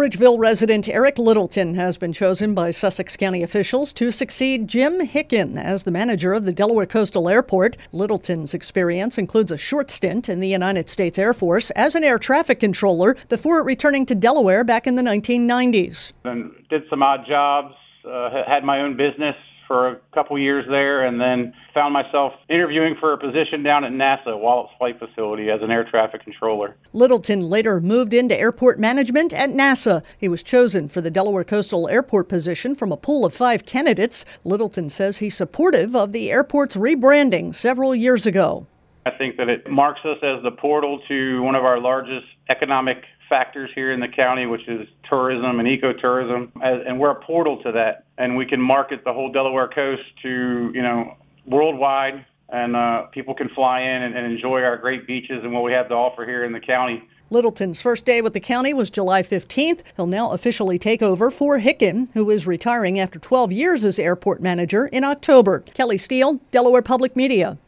Bridgeville resident Eric Littleton has been chosen by Sussex County officials to succeed Jim Hicken as the manager of the Delaware Coastal Airport. Littleton's experience includes a short stint in the United States Air Force as an air traffic controller before returning to Delaware back in the 1990s. And did some odd jobs, had my own business for a couple years there, and then found myself interviewing for a position down at NASA Wallops Flight Facility as an air traffic controller. Littleton later moved into airport management at NASA. He was chosen for the Delaware Coastal Airport position from a pool of 5 candidates. Littleton says he's supportive of the airport's rebranding several years ago. I think that it marks us as the portal to one of our largest economic factors here in the county, which is tourism and ecotourism, and we're a portal to that. And we can market the whole Delaware coast to, worldwide, and people can fly in and enjoy our great beaches and what we have to offer here in the county. Littleton's first day with the county was July 15th. He'll now officially take over for Hicken, who is retiring after 12 years as airport manager in October. Kelly Steele, Delaware Public Media.